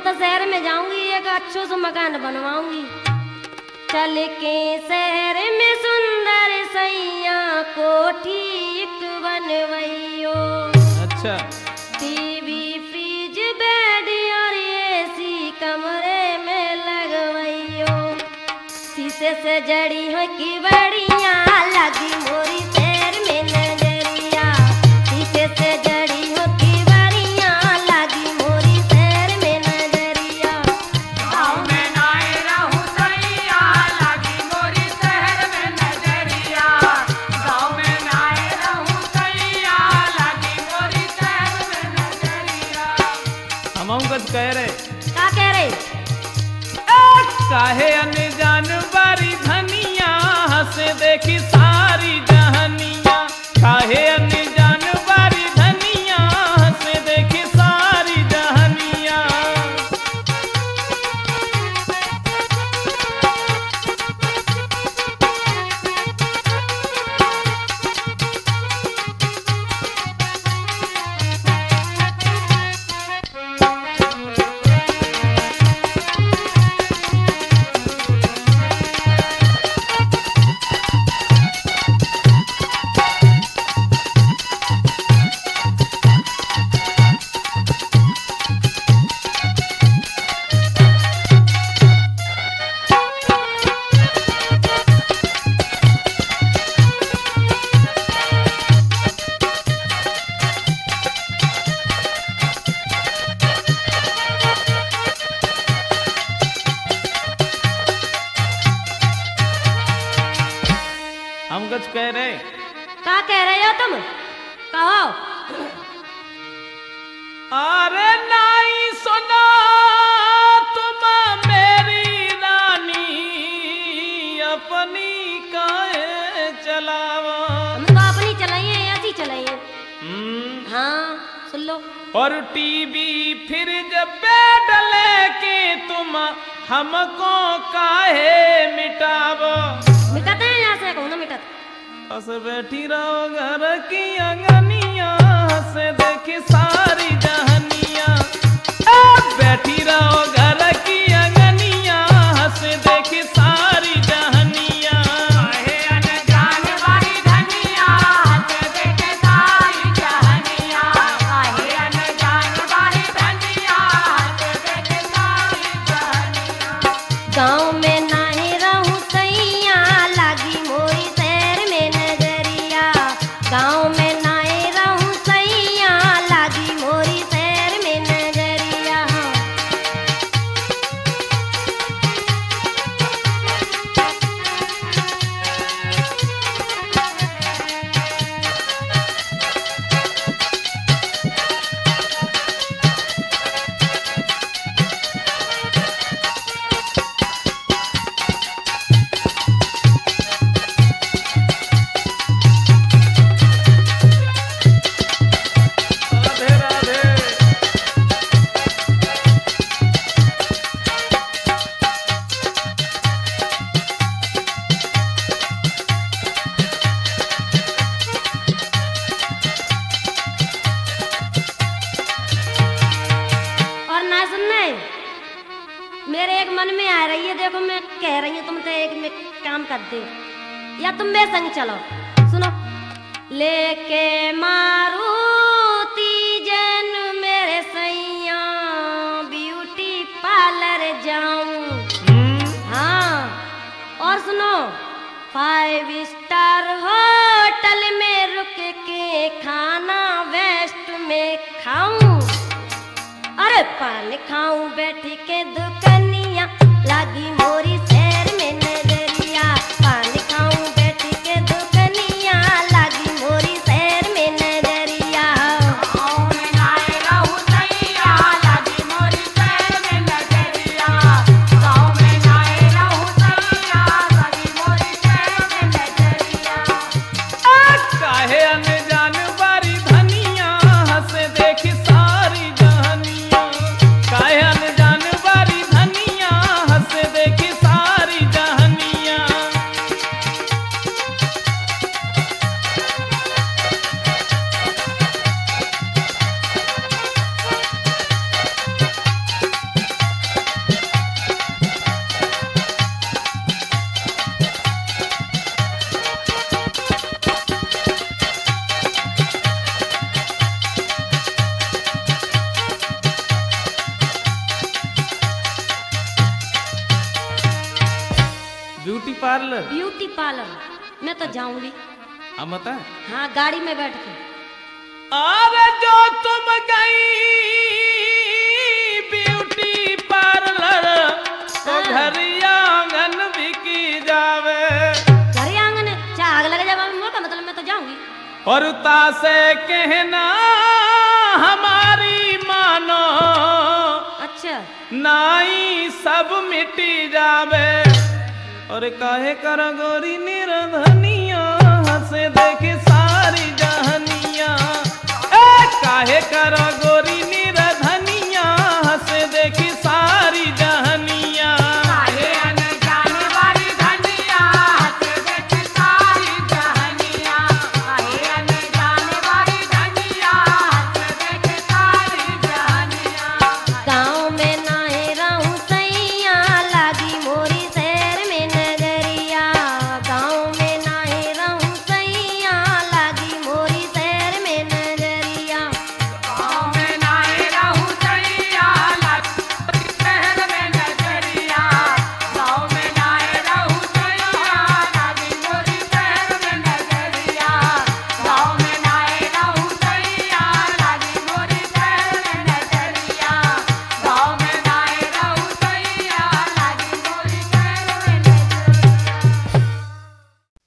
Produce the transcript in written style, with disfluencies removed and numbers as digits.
तो शहर में जाऊंगी, एक अच्छो सा मकान बनवाऊंगी। चल के शहर में सुंदर सैया कोठी एक बनवइयो। अच्छा। टीवी फ्रिज बेड और एसी कमरे में लगवइयो। शीशे से जड़ी हो की बढ़िया लगी मोरी शहर में नजरिया। शीशे से जड़ी हो की बढ़िया लगी मोरी शहर में नजरिया। गाँव में नाए रहूं सैया लगी मोरी शहर में नजरिया। गाँव में नाए रहूं सैया लगी मोरी शहर में नजरिया। हम कुछ कह रहे। का कह रहे? काहे अनजान बारी धनिया हंसे देखी सारी जहनिया। काहे अनजान बारी धनिया हंसे देखी सारी जहनिया। हम कुछ कह रहे। का कह रहे हो तुम? कहो। अरे नाई सुना तुम मेरी रानी अपनी काहे चलावा। हम तो अपनी चलाइए, ऐसी चलाइए। हाँ सुन लो। और टीवी फ्रिज बेड लेके तुम हमको काहे मिटावो। मिटाते हैं यहाँ से, कहूँ ना मिटाते। बस बैठी रहो घर की अंगनिया से देखी सारी जहनिया। बैठी रहो घर की अंगनिया से देखी सारी जहनिया। काहे अनजान बारी धनिया हंसे देखे सारी जहनिया। काहे अनजान बारी धनिया हंसे देखे सारी जहनिया। गाँव में नाही रहूं सैया लागी मोरी शहर में नजरिया। गाँव में नाही रहूं सैया लागी मोरी शहर में नजरिया। राधे राधे। और ना सुनने मेरे एक मन में आ रही है। देखो मैं कह रही हूँ तुमसे एक में काम कर दे या तुम मेरे संग चलो। सुनो। लेके मारुति जैन मेरे सैया ब्यूटी पार्लर जाऊं। हाँ और सुनो 5 स्टार होटल में रुक के खाना वेस्ट में खाऊं। अरे पान खाऊं बैठ के दुकनिया लागी मोरी शहर में नजरिया। पान खाऊं बैठ के दुकनिया लागी मोरी शहर में नजरिया। गाँव में नाए रहूं सैया लगी मोरी शहर में नजरिया। गाँव में नाए रहूं सैया लगी मोरी शहर में नजरिया। काहे अनजान बारी धनिया हंसे देखी सारी जहनिया। काहे अनजान बारी धनिया पार्लर? ब्यूटी पार्लर मैं तो जाऊंगी। अब बता। हाँ, गाड़ी में बैठ के। अरे जो तुम गई ब्यूटी पार्लर तो हाँ। घर आंगन भी की जावे। घर आंगन चाहे आग लगे जाए मोटा, मतलब मैं तो जाऊंगी। और तासे कहना हमारी मानो, अच्छा, नाई सब मिटी जावे। और काहे कर गोरी निरंधर